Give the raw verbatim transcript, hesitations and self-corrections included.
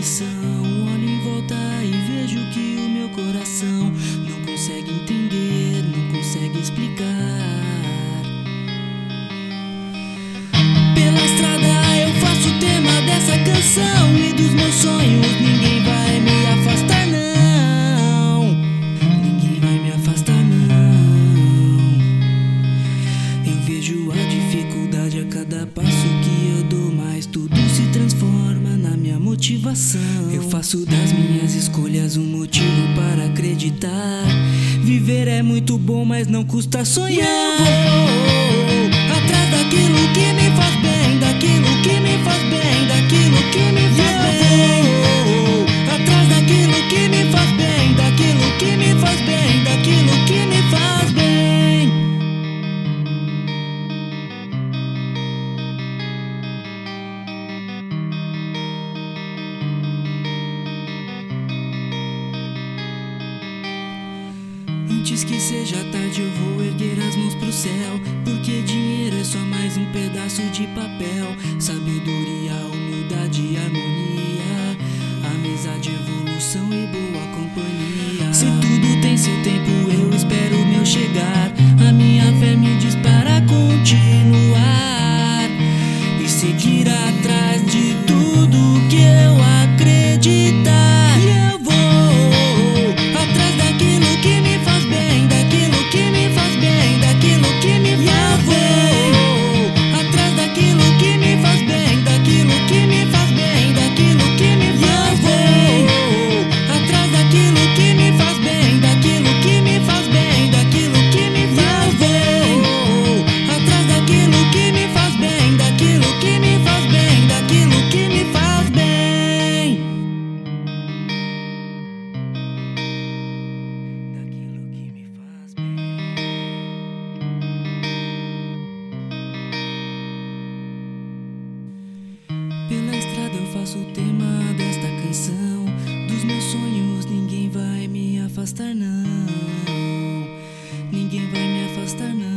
atenção. Olho em volta e vejo que o meu coração não consegue entender, não consegue explicar. Pela estrada eu faço o tema dessa canção, e dos meus sonhos ninguém vai me afastar não. Ninguém vai me afastar não. Eu vejo a dificuldade a cada passo que eu dou, mas tudo se transforma na minha motivação. Eu faço das minhas escolhas um motivo para acreditar. Viver é muito bom, mas não custa sonhar. Eu vou atrás daquilo que me faz bem, daquilo que me faz bem, daquilo que me faz bem. Eu vou atrás daquilo que me faz bem, daquilo que me faz bem, daquilo que me faz bem. Antes que seja tarde eu vou erguer as mãos pro céu, porque dinheiro é só mais um pedaço de papel. Sabedoria, humildade, harmonia, amizade, evolução e boa companhia. Se tudo tem seu tempo, eu espero o meu chegar. A minha fé me diz para continuar e seguir atrás de tudo que eu acreditar. E eu vou atrás daquilo que me faz bem, daquilo que me faz bem, daquilo que me faz bem. Atrás daquilo que me faz bem, daquilo que me faz bem, daquilo que me faz bem. Atrás daquilo que me faz bem, daquilo que me faz bem, daquilo que me faz bem. Atrás daquilo que me faz bem, daquilo que me faz bem, daquilo que me faz bem. Daquilo que me faz bem. Pela estrada eu faço o tema desta canção. Dos meus sonhos ninguém vai me afastar não. Ninguém vai me afastar não.